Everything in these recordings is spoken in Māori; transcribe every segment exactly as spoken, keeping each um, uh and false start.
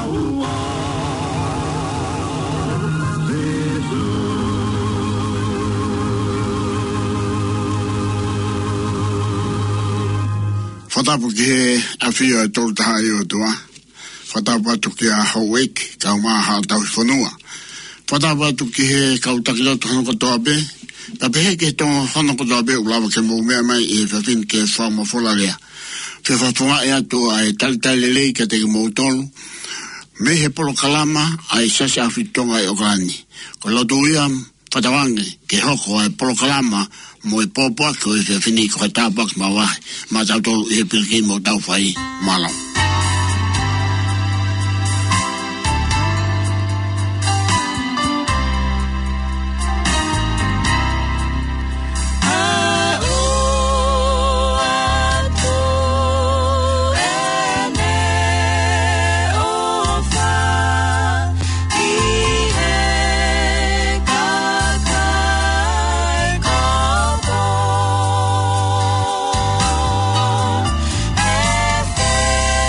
Whatapu ki he a whio e tolu taha i o tua. Whatapu atu ki a hauek, kau maha tau i whanua. Whatapu atu ki he kau takilotu hanoko toa be. Ta pehe ke tonga hanoko toa be ulawa ke mou mea mai i e whawhin ke whauma whola lea. Whe whawhunga e atu a e talitali lei ka te mou tolu. Me he polo kalama a e sasi a whitonga e okani. Ko lotu ia whatawangi ke hoko a e polo kalama mo e pōpua ko e whawhini ko e tāpak ma wahi. Ma tau tolu i he pilki mo tau whai malau. Yeah.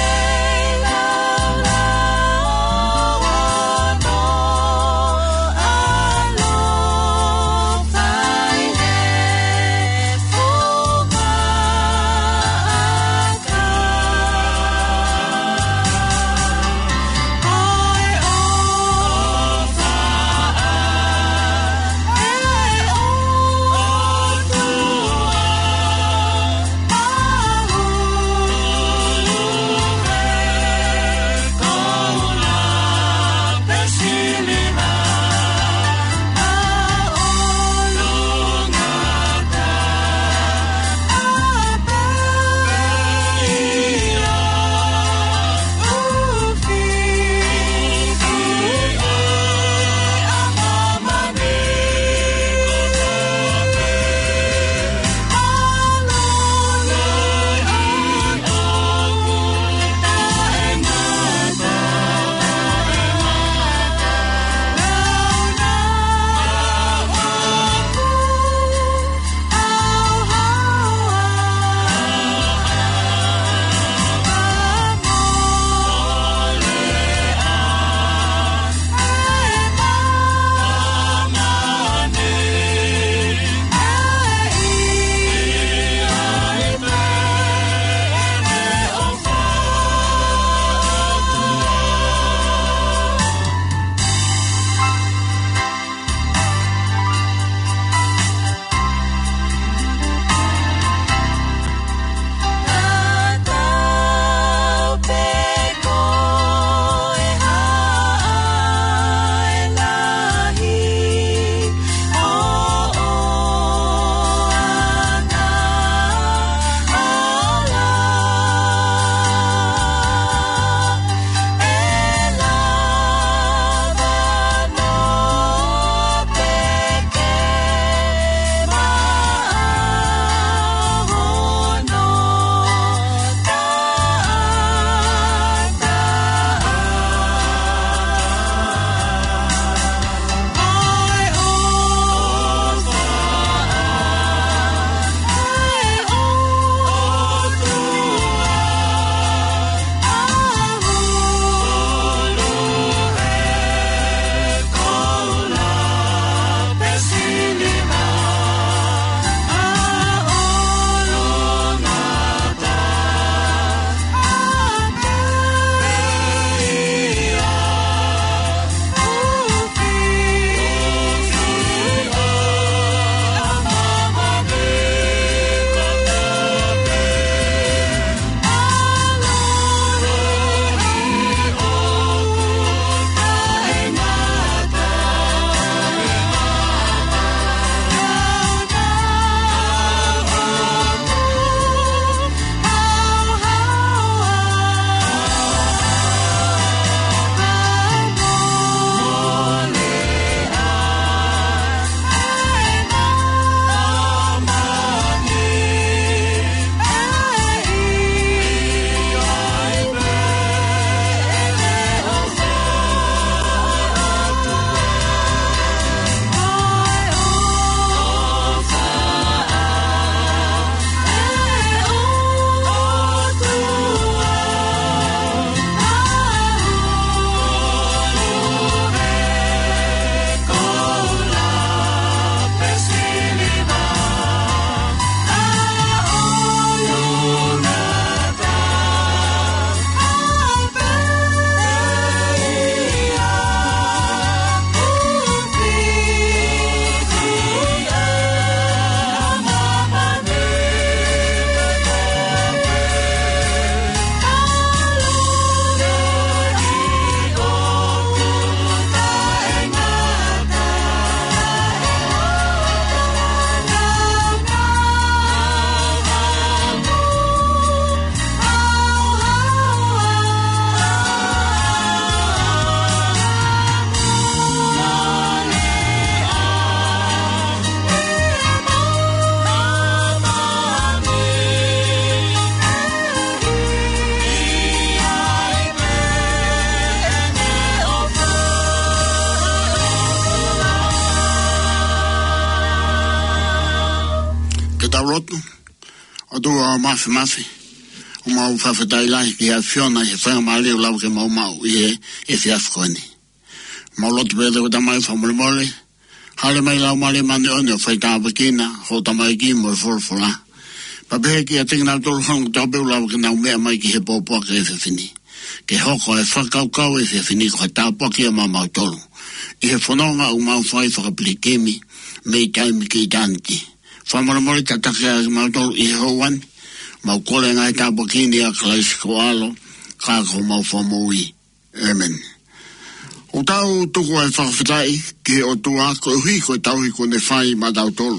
taurotu. O tua mafi mafi. O mau whawhetai lai ki a whiona he whainga maali o lau ke mau mau i e e whiafkoani. Mau lotu pēte o tamai whamole mole. Hale mai lau male mani one o whaitaa wakina ho tamai ki mo e whorwhora. Pa pehe ki a tingina tolu hongu taupeu lau ke nau mea mai ki he pōpua ke e whiwhini. Ke hoko e whakaukau e whiwhini ko he tāpua ki a mamau tolu. I he whanonga u mau whai whakapili kemi me i taimi ki i tāniki. Whamole mole tatake a mau tolu i he houani. Mau kore ngai tāpua kini a kalaisi ko alo kā ko mau whamoi. Amen. O tau tuku ai whakawhitai ki o tua ko hui ko tauhi ko ne whai ma tau tolu.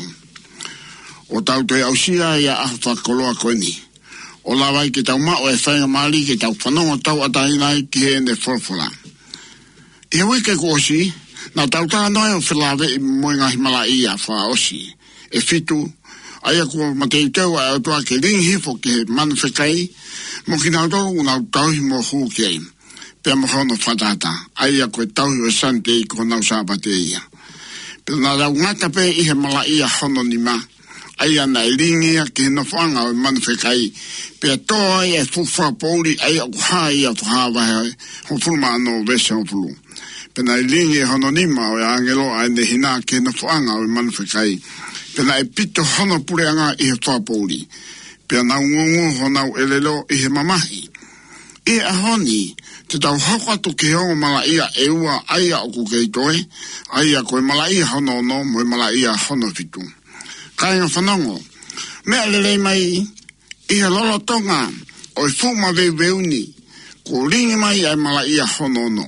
O tau te ausia ia ahu whakoloa koe ni. O lawai ki tau mao e whainga maali ki tau whanonga tau atainai ki he ne whorwhora. I he wike ko osi, na tau tā noe o whilawe i moe ngahi mala ia wha osi. E fitu, aia kua matei tau a o tua ke ringi hifo ki he manu whekai, mo ki nau tolu unau tauhi mo huu ki ei. Pea mo hono whatata, aia koe tauhi o sante i ko nau sāpate ia. Pea nā rau ngata pe i he mala ia hono ni ma, aia na iringia ki he nofuanga o manu whekai, pea toa ia e fuwha pouri aia ku haa ia whahawa he ho fulma anō vese ho fulu. Pea na iringia hono ni ma o e angelo a ne hina ki he nofuanga o manu whekai, pea na e pito hono pureanga i he wha pouri, pea na ungungu honau elelo i he mamahi. E a honi, te tau hoko atu ke hongo mala ia e ua aia o kukei toe, aia koe mala ia hono no, moe mala ia hono fitu. Kainga whanongo, mea lelei mai i he lolo tonga o i fuma veu veuni, ko ringi mai ai mala ia hono no.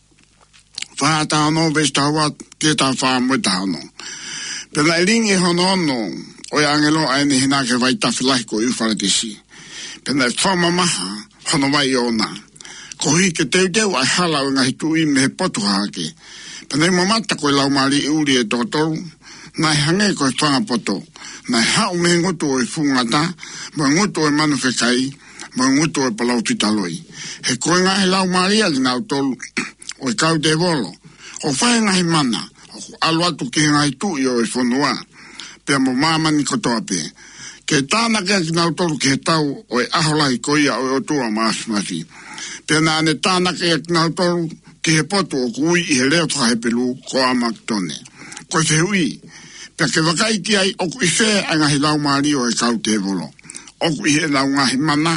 Whahata hono vesta hawa ke ta wha moe ta hono. Pena i ringi hono no, o i angelo aene hina ke vai tawhilahi ko i uwharatisi. Pena i whama maha, hono mai o na. Ko hi ke teu teu ai hala o ngahi tui me he potu hake. Pena i mamata koe lau maari i uri e tōtoru, nai hange koe whanga poto, nai hau me ngutu o i fungata, mo ngutu o i manu whekai, mo ngutu o i palau titaloi. He koe ngahi lau maari ali nau tolu, o i kau te volo, o whae ngahi mana, o alu atu ki ngahi tui o i whanua, pia mo mamani kotoa pe. Ke tāna kia ki nau tolu ki he tau o i aholai koia o i otua maasmasi. Pia nā ne tāna kia ki nau tolu ki he poto o kui i he leo whahepelu ko amak tone. Ko se hui, pia ke wakai ki ai oku i whea a ngahi lau maari o e kau te volo. Oku i he lau ngahi mana,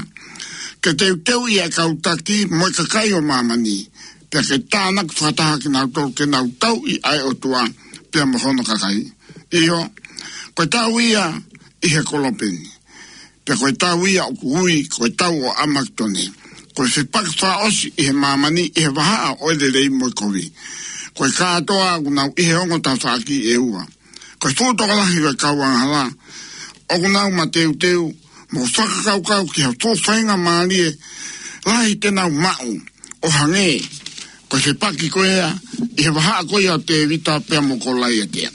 ke teu teu i e kau taki mo i kakai o mamani, pia ke tāna ki whataha ki nau tolu ke nau tau i ai o tua, pia mo hono kakai. Iho, koe tau ia i he kolopeni. Pia koe tau ia o kuhui, koe tau o amak tone. Koe se pak wha osi i he mamani i he wahaa o ele rei mo i kovi. Koe kātoa kunau i he ongo ta whaaki e ua. Koe fōtokalahi wa kauanghala. O kunau ma teu teu, mo whakakaukau ki ha fōwhainga maari e, lahi tenau mau, o hange. Koe se paki koea, i he wahaa koe o te vita pia mo ko lai e tea.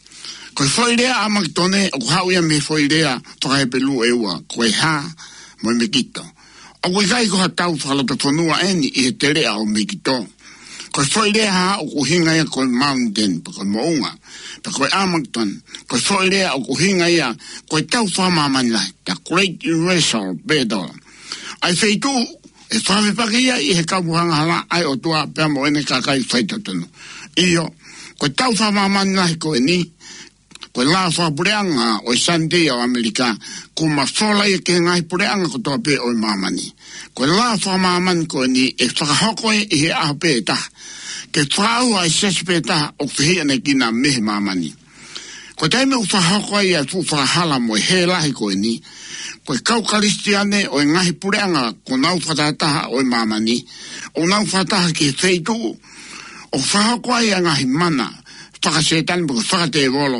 Koe whoirea amak tone, o kuhau ia me whoirea whakahepelu e ua, koe ha, mo me kito. O koe kai koha tau whakalope whanua eni i he terea o me kito. Koe whoirea ha o kuhinga ia koe mountain, pa koe mounga, pa koe amak tone. Koe whoirea o kuhinga ia, koe tau whamamani lai, ta great universal bedola. Ai wheitu, e whawepake ia i he kaupuhanga hala, ai o tua pia mo ene kakai whaitotonu. Iyo, koe tau whamamani lai koe ni, koe la whapureanga o i Sunday o Amerika, ko ma whola i ke ngai pureanga ko toa pe o i mamani. Koe la whamamani koe ni e whakahokoe i he aho pe ta. Ke whaau ai sesi pe ta o whihia ne kina mehe mamani. Koe teime u whahokoe i a tu whahala mo i he lahi koe ni, koe kau karistiane o i ngahi pureanga ko nau whatataha o i mamani, o nau whataha ki he wheitu, o whahokoe i a ngahi mana, whakasetani po whakate volo,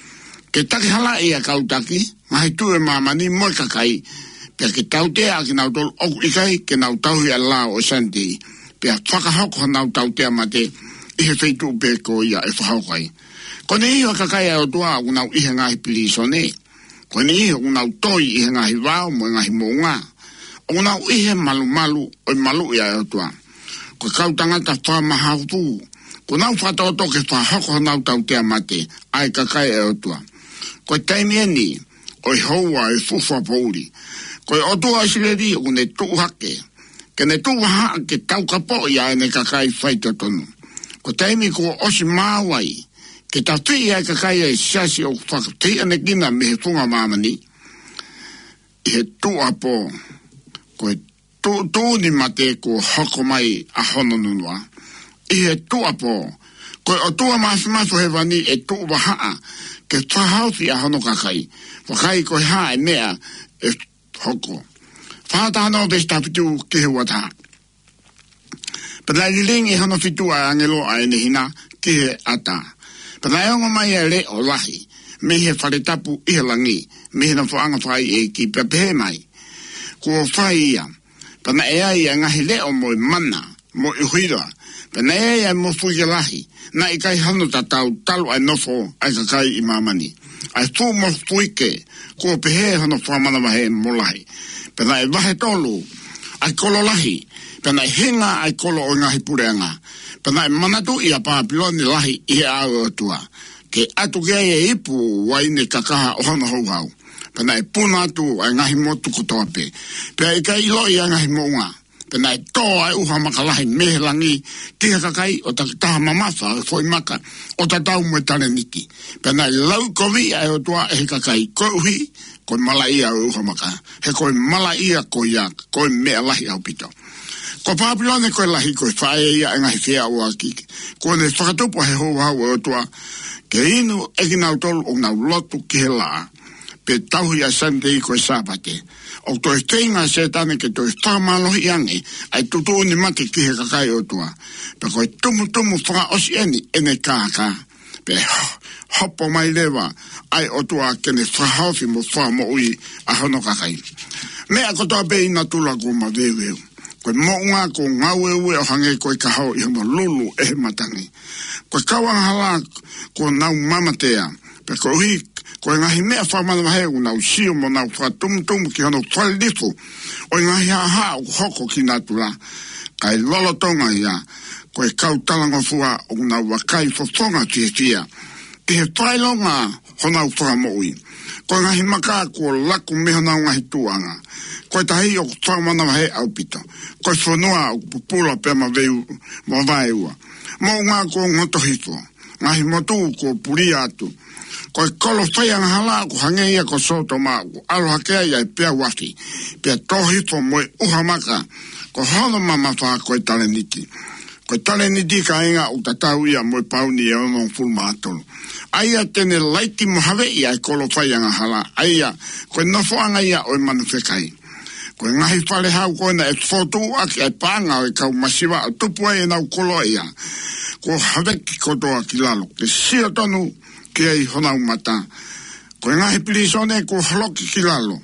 ke taki hala ia kautaki, ngahi tu e mamani moi kakai, pia ke tautea ki nau tolu oku ikai, ke nau tauhi a lao o santei, pia whakahoko nau tautea mate, ihe wheitu pe ko ia e whahokai. Kone iho kakai a o tua o nau ihe ngahi pilisone, kone iho o nau toi ihe ngahi wao mo ngahi mounga, o nau ihe malu malu o malu ia o tua. Ko kautangata whamahaupu, ko nau whatoto ke whahoko nau tautea mate, ai kakai a o tua. Ko taimi eni, oi hoa e fufa pauri. Koe otua sileri o ne tu hake. Ke ne tu hake ke tau kapo ia e ne kakai whaito tonu. Ko taimi ko osi mawai. Ke ta tui ai kakai e siasi o whakatia ne kina me he funga mamani. I he tu apo. Koe tu, tu ni mate ko hoko mai a hononunua. I he tu apo. Koe o tua masu masu he wani e tu wahaa. Ke whahausi a hono kakai. Wakai koe haa e mea e hoko. Whahata hano vesta fitu ke he wata. Pada lilingi hono fitu a angelo a ene hina ke he ata. Pada eongo mai e le o lahi. Me he wharetapu i he langi. Me he na whaanga whai e ki pepehe mai. Kua whai ia. Pada e ai a ngahi le o mo mana. Mo i huira. Pada e ai mo fuike lahi. Na i kai hano tatau talu ai nofo ai kakai i mamani. Ai fu mo fuike. Kua pehe hano whamana wahe mo lahi. Pena e wahe tolu, ai kolo lahi, pena e hinga ai kolo o ngahi pureanga, pena e manatu i a pāpiloni lahi i e au atua, ke atu ke e ipu waine kakaha o hana hou hau, pena e puna atu ai ngahi motu kotoape, pena e kai ilo i a ngahi mounga, pena e tō ai uha makalahi mehe langi, tia kakai o ta taha mamasa, foi maka, o ta tau mo tale niki, pena e lau kovi ai o tua e kakai, ko uhi, koe mala ia o uha maka. He koe mala ia koe ia, koe mea lahi au pito. Ko Papilone koe lahi koe whae ia e ngahi whea o aki. Koe ne whakatupo he hou hau o tua. Ke inu eki nau tolu o nau lotu ki he laa. Pe tauhi a Sunday koe sāpate. O toi teinga se tane ke toi whamalohi ange. Ai tutu ni mate ki he kakai o tua. Pe koe tumu tumu whaka osi eni ene kāka. Pe hopo mai lewa. Ai o tua kene whahaufi mo wha mo ui a hono kakai. Mea kotoa pe ina tula ko ma veweu. Koe mounga ko ngau e ue o hange koe kahau i hono lulu e he matangi. Koe kawangahala ko nau mamatea. Pe koe ui koe ngahi mea whamana mahe u nau sio mo nau whatumutumu ki hono whalifu. O ngahi haha o hoko ki nā tula. Kai lolotonga ia. Koe kautalanga fua o nau wakai fofonga tia tia. Ki he whailonga honau whakamoi. Koe ngahi maka kua laku me honau ngahi tuanga. Koe tahi o whakamana wahe au pito. Koe whanua o pupula pe ma veu ma vai ua. Mo ngā kua ngoto hito. Ngahi motu kua puri atu. Koe kolo whaianga hala ku hange ia ko soto ma ku aloha kea ia pia waki. Pia tohito moe uha maka. Ko hono mama wha koe tale niki. Koe tale niki ka inga u tatau ia moe pauni e ono fulma atolu. Aia tene laiti mohawe ia e kolo whaianga hala. Aia, koe nofoanga ia o e manu whekai. Koe ngahi whale hau koe na e whotu aki e pānga o e kau masiwa o tupua e nau kolo ia. Ko haweki kotoa ki lalo. Ke sio tonu ki ei honau mata. Koe ngahi pirisone ko haloki ki lalo.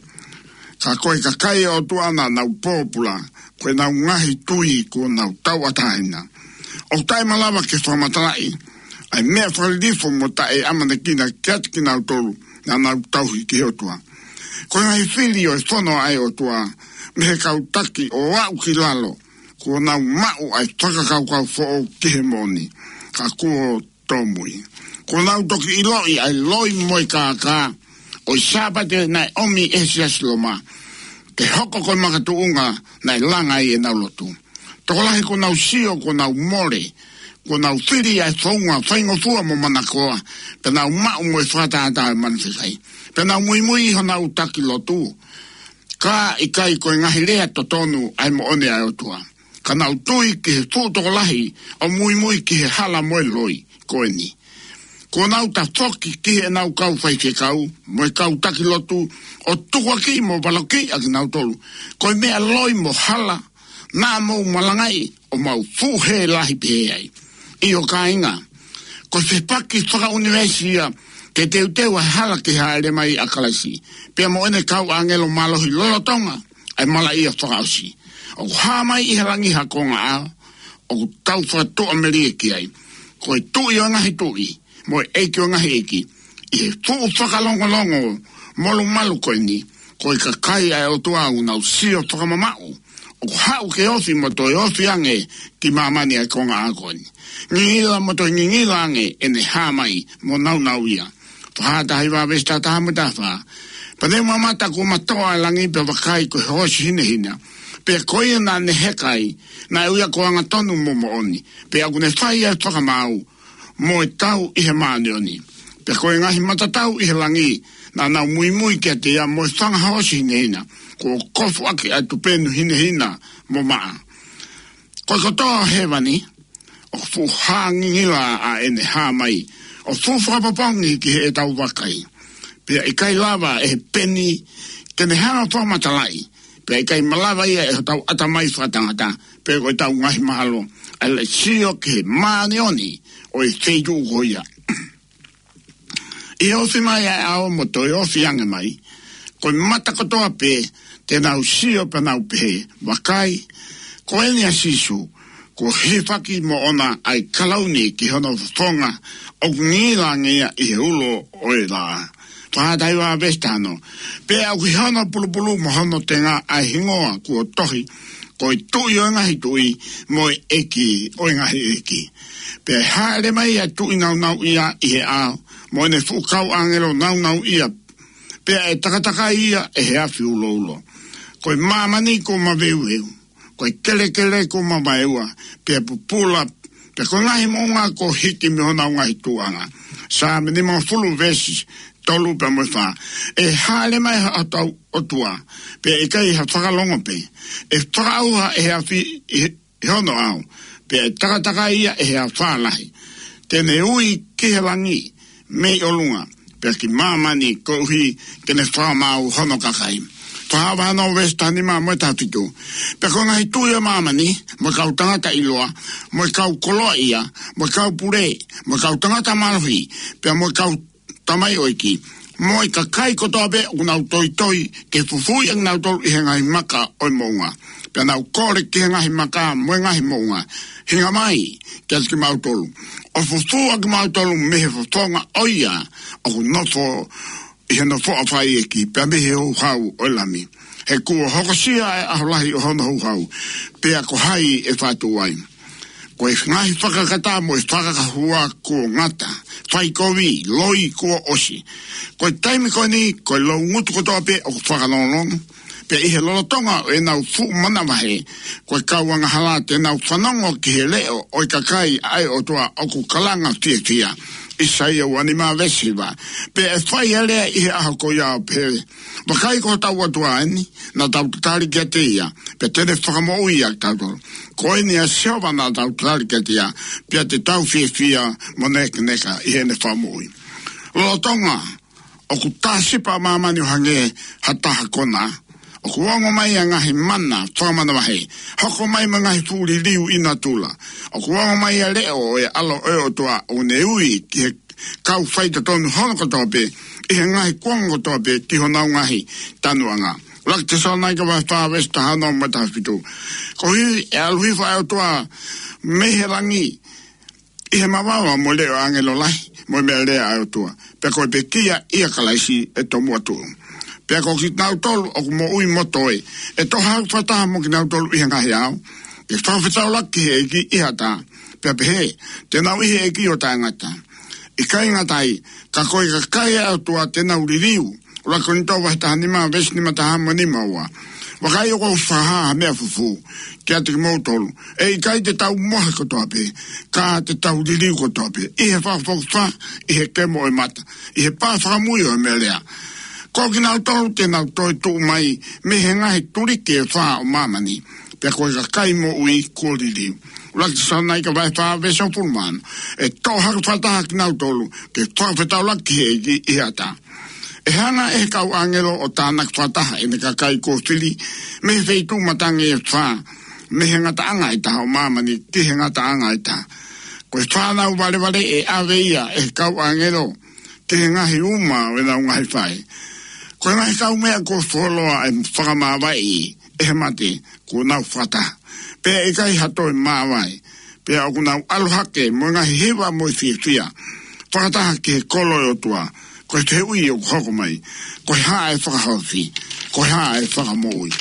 Ka koe kakai o tuana nau pōpula. Koe nau ngahi tui ko nau tau atahina. O taimalawa ke whamatalai. Ai mea whalidifo mo ta e amane kina kiat kina o tolu na nau tauhi ki o tua. Koe ngai whiri o e whono ai o tua, me he kautaki o au ki lalo, ko nau mau ai whakakau kau fo o ki he moni, ka kua tōmui. Ko nau toki iloi ai loi moi kākā, o i sāpate nai omi e siasiloma, ke hoko koe makatu unga nai langa i e nau lotu. Tokolahi ko nau sio ko nau more, ko nau whiri ai whaunga whaingo fua mo manakoa, pe nau mau mo e whātātā e manwhikai. Pe nau mui mui ho nau taki lotu. Ka i kai koe ngahi rea to tonu ai mo one ai o tua. Ka nau tui ki he tūtokolahi o mui mui ki he hala moe loi koe ni. Ko nau ta whoki ki he nau kau whai ke kau, mo e kau taki lotu, o tukua ki mo baloki a ki nau tolu. Koe mea loi mo hala, nā mou malangai o mau fuhe lahi peai. I o ka inga, ko se paki whaka universia, ke teu teu a hala ki haere mai a kalasi. Pea mo ene kau angelo malohi lolotonga, ai mala ia whakausi. O ha mai i harangi hakonga a, o tau whatoa merie ki ai. Ko e tui o ngahi tui, mo e eiki o ngahi eiki. I he tuu whakalongolongo, molu malu koe ni, ko e kakai ai o tuau nau sio whakamamau. O hau ke ofi mo toi ofi ange ki mamani ai konga a koe ni. Ngingila mo toi ngingila ange ene ha mai mo nau nau ia. Whahata hiwa vesta tahamutafa. Pane mamata ko matoa langi pe wakai ko hoshi hine hina. Pe koe na ne hekai, na uia ko anga tonu momo oni. Pe aku ne whai e whakamau, mo e tau i he maani oni. Pe koe ngahi matatau i he langi, na nau mui mui kia te ia mo e whanga hoshi hine hina. Ko kofu ake ai tupenu hine hina mo maa. Koe kotoa hewani, o fu hangingila a ene ha mai, o fu whapapongi ki he e tau wakai. Pea i kai lava e peni, tene hana whamatalai. Pea i kai malawa ia e tau atamai whatangata. Pea koe tau ngahi mahalo. Ele sio ke maani oni o i teitu ukoia. I ofi mai e ao moto i ofi ange mai. Koe mata kotoa pe, te nau sio pe nau pe. Wakai, ko eni a sisu, ko hifaki mo ona ai kalauni ki hono whonga o ngila ngia i he ulo o e la. Whātai wā vestano. Pe au ki hono pulupulu mo hono te ngā ai hingoa kua tohi, ko i tui o ngahi tui mo i eki o ngahi eki. Pe haere mai a tui nau nau ia i he ao, mo ene fukau angelo nau nau ia. Pe e takataka ia e he awhi ulo ulo. Ko i mamani ko ma veu heu, ko i kele kele ko ma maeua, pe pupula, pe ko ngahi monga ko hiki mi hona ngahi tuanga. Sa meni mga fulu vesi, tolu pe mo fa e hale mai ha tau otua pe e kai ha whakalongo pe e whakauha e ha fi e hono au pe e takataka ia e ha whalahi tene ui ke he langi mei olunga pe ki mamani ko hui tene whamau hono kakai whahawa no westani ma mo tatitu pe ko ngai tuia mamani mo kau tangata iloa mo kau koloa ia mo kau pure mo kau tangata malhui pe mo kau tamai oiki, moi ka kai kotoa be unau toi toi ke fufui ang nau tolu i hengahi maka oi mounga. Pea nau kore ki hengahi maka mo ngahi mounga. Hinga mai ke aski mau tolu. O fufu ak mau tolu mehe fufonga oia o ku nofo i he nofo a whai eki pea mehe hou hau oi lami. He kua hokosia e aholahi o hono hou hau. Pea ko hai e whatu wai. Ko e ngahi whakakata mo e whakakahua kua ngata. Whai kowi, loi kua osi. Ko e taimi koe ni, ko e lau ngutu kotoa pe o whakanolong. Pe i he lolotonga o e nau fu manawahe. Ko e kauanga hala te nau whanongo ki he leo o i kakai ai o toa o ku kalanga tia tia. Isa ia wani maa vesiwa. Pe e whai alea i he aho ko iao pere. Wakai ko tau atua eni, na tau tatari kia te ia. Pe tene whakamo ui ak tau toro. Ko eni a sewa na tau tatari kia te ia. Pe te tau fia fia mo neka neka i hene whamo ui. Lotonga, o ku tāsipa mamani o hange hataha kona. O ku wango mai a ngahi mana whamana wahe. Hoko mai ma ngahi tūri liu ina tula. O ku wango mai a leo e alo e o toa o ne ui ki he kau whaita tonu hono kotoa pe. I he ngahi kuango kotoa pe ki honau ngahi tanuanga. Lak te sa nai ka wai whawesta hano mata whitu. Ko hui e aluhi whai o toa mehe rangi. I he mawawa mo leo angelo lahi. Mo mea lea ai o toa. Pe koe pe kia ia kalaisi e tomu atu. Pea ko ki nau tolu o ku mo ui moto e. E to hau whataha mo ki nau tolu i ngahi au. Pe whawhetau laki he eki i hata. Pea pe he, te nau i he eki o tā ngata. I kai ngatai, ka koe ka kai au tua te nau ririu. Rako ni tau wahitaha nima, vesi nima taha mo nima ua. Wakai o kou whaha mea fufu. Kia te ki mou tolu. E i kai te tau mohe kotoa pe. Ka te tau ririu kotoa pe. I he whawhau wha, i he kemo e mata. I he pā whakamui o me lea. Ko ki nau tolu te nau toi tu mai me he ngahi turike e wha o mamani. Pea koe ka kai mo ui kōririu. Laki sa nai ka vai wha vesho pulman. E tō haka whataha ki nau tolu ke whawhetau laki he ki i hata. E hana e kau angelo o tānak whataha e ne ka kai kōwhiri me he wheitu matangi e wha me he ngata anga i taha o mamani ki he ngata anga i taha. Koe whanau wale wale e awe ia e kau angelo ke he ngahi uma o e nau ngahi whai. Koe ngahi kau mea ko wholoa e whakamawai e he mate ko nau whata. Pea e kai hato e mawai. Pea o ku nau aluhake mo ngahi hewa mo i fia fia. Whakataha ke he kolo e o tua. Koe te ui o hoko mai. Koe haa e whakahawhi. Koe haa e whakamoui.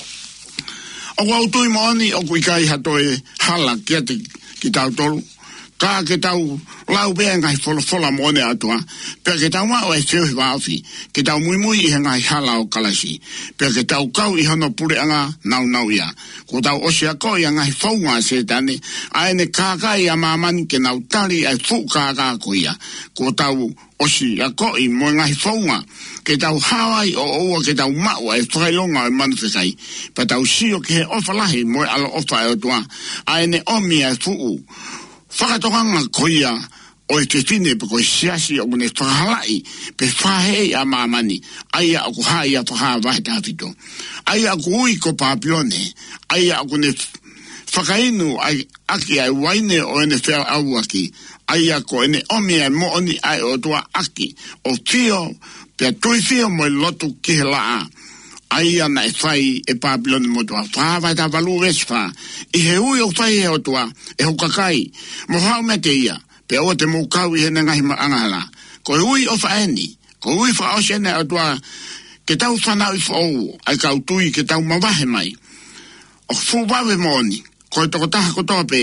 O ku autui moani o ku i kai hato e hala kia te ki tau tolu. ka ke tau lau bea ngai fola fola mone atua, pea ke tau mao e whiu hiwafi, ke tau mui mui i ngai hala o kalasi, pea ke tau kau i hono pure anga nau nau ia, ko tau osi a ko i ngai whaunga se tane, a ene kākai a mamani ke nau tari ai fu kākā ko ia, ko tau osi a ko i mo ngai whaunga, ke tau hawai o oua ke tau mau ai whakailonga o manwhikai, pa tau sio ke he ofalahi mo alo ofa e o tua, a ene omi ai fuu, whakatokanga koia o e te tine pe koe siasi o kone whakalai pe whahei a mamani aia o kuhai a whaha vahe tāwhito aia o kui ko pāpione aia o kone whakainu ai aki ai waine o ene whea au aki aia ko ene omi ai mooni ai o tua aki o fio pe tui fio mo lotu ki he laa aia na e whai e pāpione mo tua whawai tā walu veswha i he ui o whai e o tua e hukakai mo hau me te ia pe o te mo kau i he ngahi ma angala ko ui o whaeni ko ui wha o sene o tua ke tau whanau i whau ai kau tui ke tau mawahe mai o fu wawe moni ko e toko taha ko toa pe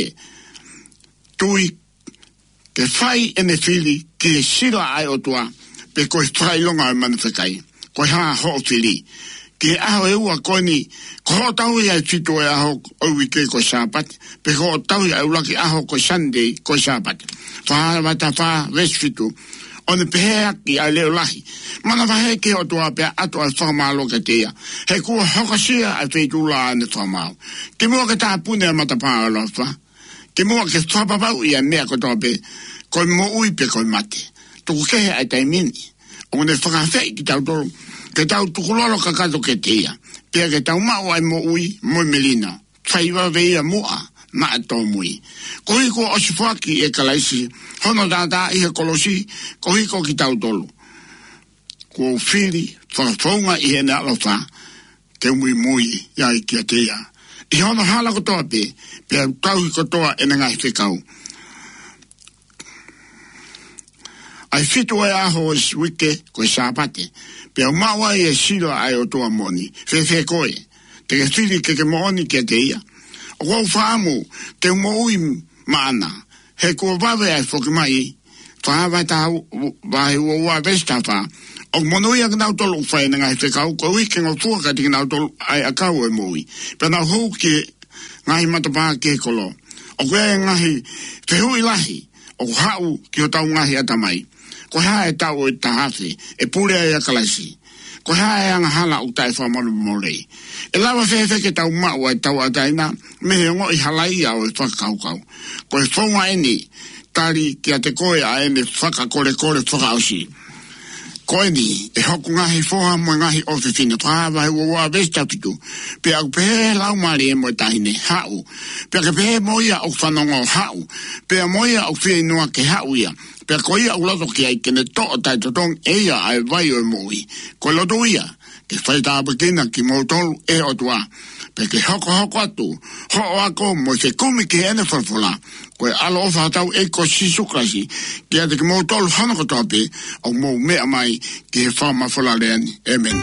tui ke whai ene whili ki e sila ai o tua pe ko e whai longa o manawhekai ko e haa ho o whili ke aho e ua koe ni ko ho tau i ai tito e aho o wike ko sapat pe ko tau i ai ulaki aho ko Sunday ko sapat wha wata wha resfitu o ne pehea ki ai leo lahi mana wahe ke o tua pea ato ai whamalo ke tea he kua hokasia ai wheitu la ane whamao ke mua ke taa pune a matapaa alofa ke mua ke whapapau i ai mea ko toa pe koe mo ui pe koe mate tuku kehe ai taimini o ne whakawhei ki tau tolu ke tau tukulolo kakato ke tea, pia ke tau mau ai mo ui, mo melina, whaiwa veia mua, na ato mui. Ko hiko o sifuaki e kalaisi, hono tata i he kolosi, ko hiko ki tau tolu. Ko whiri, whakafonga i he ne alofa, ke mui mui, iai kia tea. I hono hala kotoa pe, pia tau hiko toa e ngai whikau. Ai fitu e aho e wike, ko e sāpate, pia maua e sila ai o toa moni, fe fe koe, te ke whiri ke ke moni ke te ia. O kou whaamu, te umoi maana, he kua wawe ai whoki mai, whaawai tā wahe ua ua vestawha, o monoi a kinau tolu whae na ngai whekau, ko wike ngau fuaka te kinau tolu ai a kau e moi, pia nau hou ke ngahi matapaa ke kolo, o koe ngahi whehui lahi, o hau ki o tau ngahi atamai. Ko hae tau e tahate, e pure ai a kalasi. Ko hae anga hala u tai whamanu morei. E lawa whewhe ke tau mau ai tau ataina, mehe ngo i halai au e whakakaukau. Ko e whaunga eni, tari ki a te koe a ene whakakore kore whakaosi. Ko eni, e hoku ngahi whoha mo ngahi ofi whina, whaawai ua vesta fitu. Pea au pehe lau mari e mo tahine hau. Pea ke pehe moia au whanongo hau. Pea moia au whienua ke hau ia. Pea ko ia uloto ki ai kene to'o tai totong eia ai vai o moi. Ko loto ia, ke whaita apakina ki mautolu e o tua. Pea ke hoko hoko atu, ho ako mo se kumi ki ene whawhula. Ko e alo ofa tau e ko sisukrasi, ki ate ki mautolu hanoko tope, o mou mea mai ki he whama whula reani. Amen.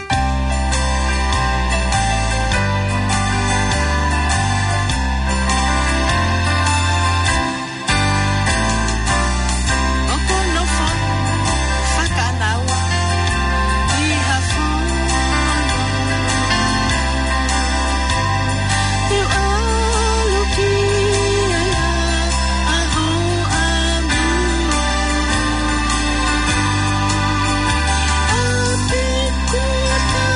Good.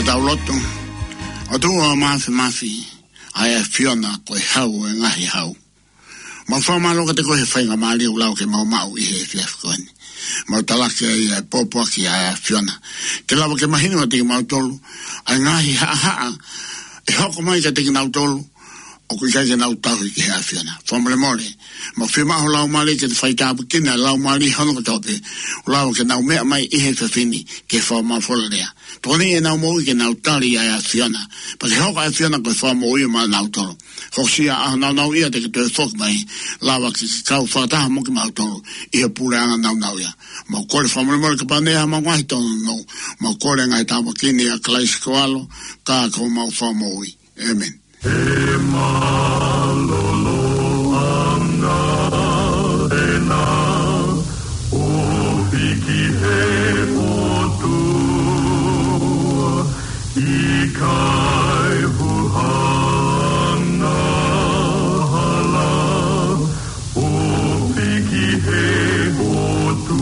tau loto. O tu o mafi mafi. Ai e Fiona koe hau e ngahi hau. Ma wha malo ka te koe whainga maali u lau ke mau mau i he fiaf koeni. Mau talake i e popo aki ai e Fiona. Te lawa ke mahinu a tiki mau tolu. Ai ngahi haa haa. E hoko mai ka tiki nau tolu. O kui kai ke nau tahu i ki hea Fiona. Whamole mole. Ma whimaho lau maali ke te whaitapu kina. Lau maali hono ka tope. Lau ke nau mea mai i he whiwhini. Ke wha ma whola rea. Tōni e nau mou i ke nau tali ai a Fiona. Pa ke hoka a Fiona koe wha mou i ma nau tolu. Hosia a nau nau ia te ke tue whok mai. Lawa ki kau whataha mo ki mau tolu. I he pule anga nau nau ia. Ma kore whamole mole ka panea ma ngahi tonu no. Ma kore ngai tāma kini a Klaisi Koalo. Ka kou mau wha mou i. Amen. E malolo anga e nā o piki he otu I kai huhanga hala o piki he otu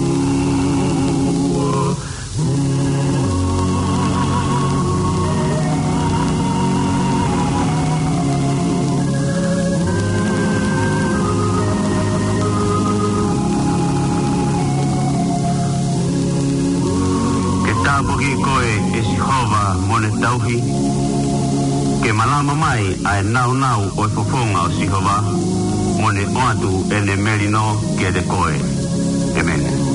Poki koe e Sihova mone tauhi ke malama mai ai nau nau o fofonga o Sihova mone oatu ene melino ke de koe. Amen.